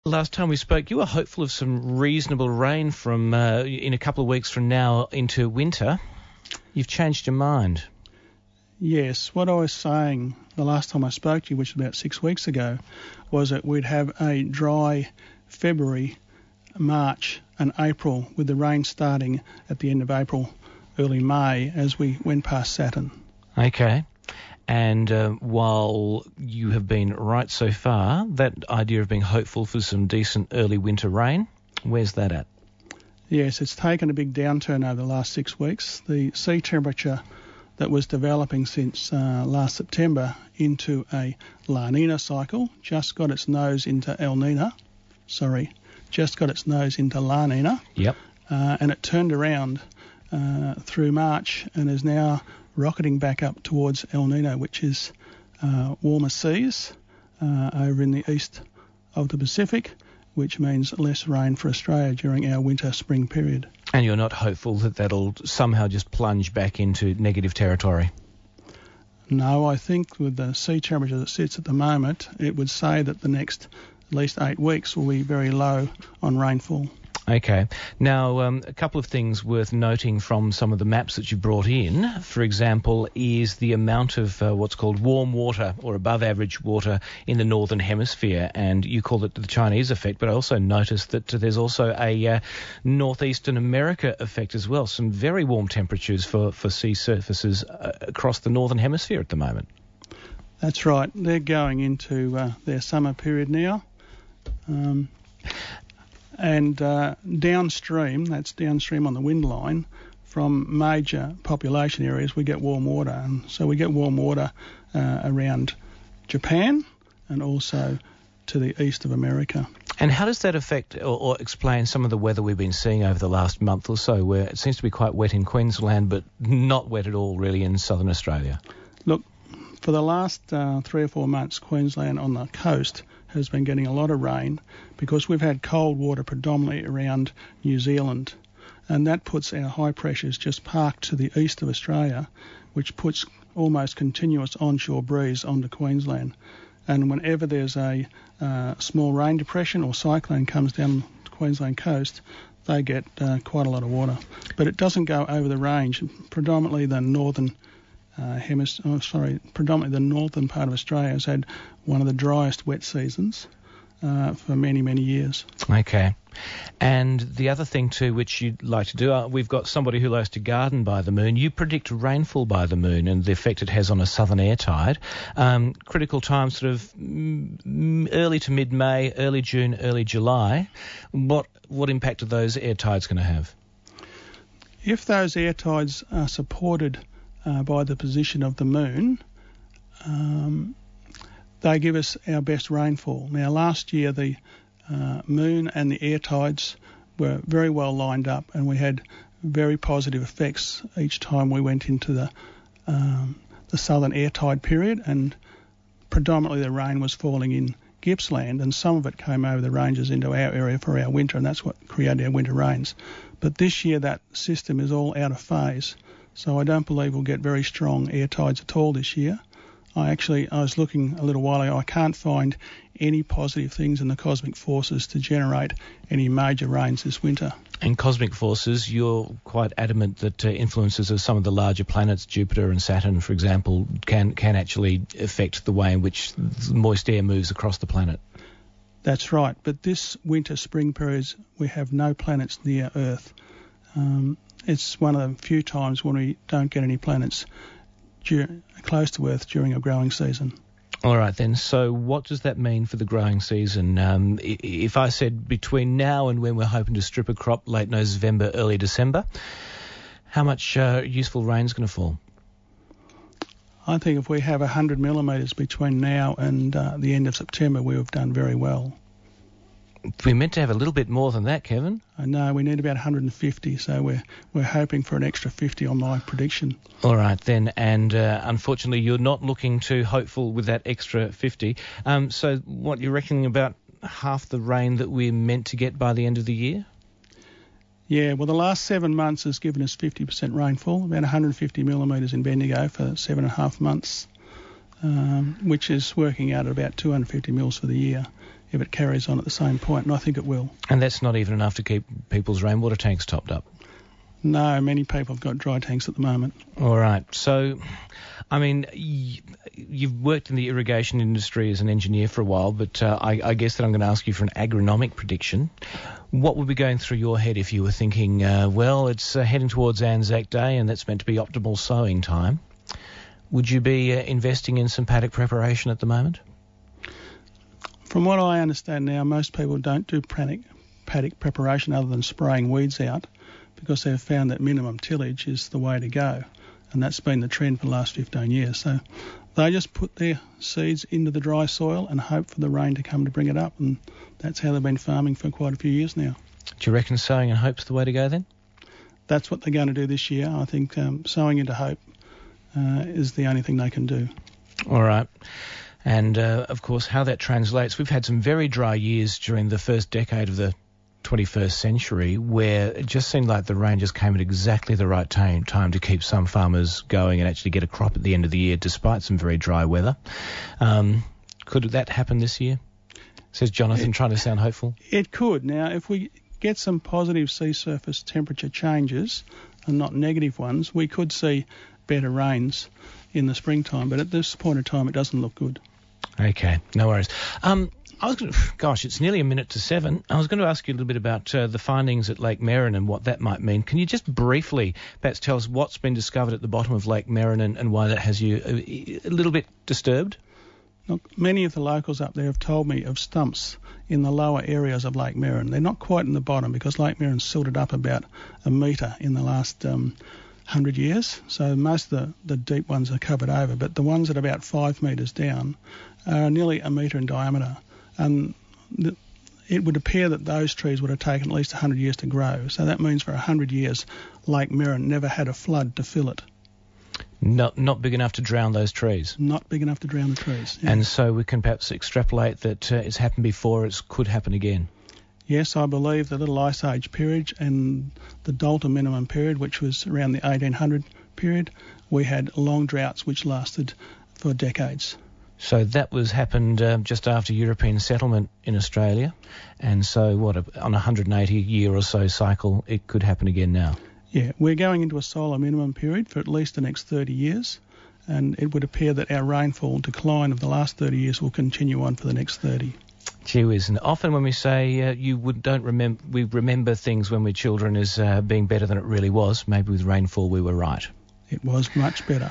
Last time we spoke, you were hopeful of some reasonable rain from in a couple of weeks from now into winter. You've changed your mind. Yes, what I was saying the last time I spoke to you, which was about 6 weeks ago, was that we'd have a dry February, March and April, with the rain starting at the end of April, early May, as we went past Saturn. Okay. And while you have been right so far, that idea of being hopeful for some decent early winter rain, where's that at? Yes, it's taken a big downturn over the last 6 weeks. The sea temperature that was developing since last September into a La Nina cycle just got its nose into La Nina. Yep. And it turned around through March and is now rocketing back up towards El Nino, which is warmer seas over in the east of the Pacific, which means less rain for Australia during our winter-spring period. And you're not hopeful that that'll somehow just plunge back into negative territory? No, I think with the sea temperature that sits at the moment, it would say that the next at least 8 weeks will be very low on rainfall. Okay. Now, a couple of things worth noting from some of the maps that you brought in, for example, is the amount of what's called warm water or above average water in the Northern Hemisphere, and you called it the Chinese effect, but I also noticed that there's also a northeastern America effect as well, some very warm temperatures for sea surfaces across the Northern Hemisphere at the moment. That's right. They're going into their summer period now. And downstream, that's downstream on the wind line, from major population areas, we get warm water. And so we get warm water around Japan and also to the east of America. And how does that affect or explain some of the weather we've been seeing over the last month or so, where it seems to be quite wet in Queensland, but not wet at all really in southern Australia? Look, for the last 3 or 4 months, Queensland on the coast has been getting a lot of rain because we've had cold water predominantly around New Zealand, and that puts our high pressures just parked to the east of Australia, which puts almost continuous onshore breeze onto Queensland. And whenever there's a small rain depression or cyclone comes down the Queensland coast, they get quite a lot of water. But it doesn't go over the range. Predominantly the northern predominantly the northern part of Australia has had one of the driest wet seasons for many, many years. Okay. And the other thing too, which you'd like to do, we've got somebody who likes to garden by the moon. You predict rainfall by the moon and the effect it has on a southern air tide. Critical time sort of early to mid-May, early June, early July. What impact are those air tides going to have? If those air tides are supported by the position of the moon, they give us our best rainfall. Now, last year the moon and the air tides were very well lined up, and we had very positive effects each time we went into the southern air tide period, and predominantly the rain was falling in Gippsland, and some of it came over the ranges into our area for our winter, and that's what created our winter rains. But this year that system is all out of phase. So I don't believe we'll get very strong air tides at all this year. I was looking a little while ago. I can't find any positive things in the cosmic forces to generate any major rains this winter. And cosmic forces, you're quite adamant that influences of some of the larger planets, Jupiter and Saturn, for example, can actually affect the way in which moist air moves across the planet. That's right. But this winter-spring periods, we have no planets near Earth. It's one of the few times when we don't get any planets close to Earth during a growing season. All right, then. So what does that mean for the growing season? If I said between now and when we're hoping to strip a crop, late November, early December, how much useful rain is going to fall? I think if we have 100 millimetres between now and the end of September, we have done very well. We're meant to have a little bit more than that, Kevin. No, we need about 150, so we're hoping for an extra 50 on my prediction. All right, then, and unfortunately you're not looking too hopeful with that extra 50. So what, you're reckoning about half the rain that we're meant to get by the end of the year? Yeah, well, the last 7 months has given us 50% rainfall, about 150 millimetres in Bendigo for 7.5 months, which is working out at about 250 mils for the year. if it carries on at the same point, and I think it will. And that's not even enough to keep people's rainwater tanks topped up? No, many people have got dry tanks at the moment. All right. So, I mean, you've worked in the irrigation industry as an engineer for a while, but I guess that I'm going to ask you for an agronomic prediction. What would be going through your head if you were thinking, well, it's heading towards Anzac Day and that's meant to be optimal sowing time? Would you be investing in some paddock preparation at the moment? From what I understand now, most people don't do paddock preparation other than spraying weeds out, because they've found that minimum tillage is the way to go, and that's been the trend for the last 15 years. So they just put their seeds into the dry soil and hope for the rain to come to bring it up, and that's how they've been farming for quite a few years now. Do you reckon sowing in hope's the way to go then? That's what they're going to do this year. I think sowing into hope is the only thing they can do. All right. And, of course, how that translates, we've had some very dry years during the first decade of the 21st century where it just seemed like the rain just came at exactly the right time to keep some farmers going and actually get a crop at the end of the year despite some very dry weather. Could that happen this year? Says Jonathan, trying to sound hopeful. It could. Now, if we get some positive sea surface temperature changes and not negative ones, we could see better rains in the springtime, but at this point in time it doesn't look good. Okay, no worries. It's nearly 7:01. I was going to ask you a little bit about the findings at Lake Merin and what that might mean. Can you just briefly perhaps tell us what's been discovered at the bottom of Lake Merin and why that has you a little bit disturbed? Look, many of the locals up there have told me of stumps in the lower areas of Lake Merin. They're not quite in the bottom because Lake Merin's silted up about a metre in the last 100 years, so most of the deep ones are covered over, but the ones that are about 5 metres down are nearly a metre in diameter, and it would appear that those trees would have taken at least 100 years to grow, so that means for 100 years Lake Merin never had a flood to fill it. Not big enough to drown those trees? Not big enough to drown the trees, yeah. And so we can perhaps extrapolate that it's happened before, it could happen again? Yes, I believe the Little Ice Age period and the Dalton minimum period, which was around the 1800 period, we had long droughts which lasted for decades. So that happened just after European settlement in Australia, and so on a 180-year or so cycle, it could happen again now? Yeah, we're going into a solar minimum period for at least the next 30 years, and it would appear that our rainfall decline of the last 30 years will continue on for the next 30. Gee whiz, and often when we say we remember things when we're children as being better than it really was, maybe with rainfall we were right. It was much better.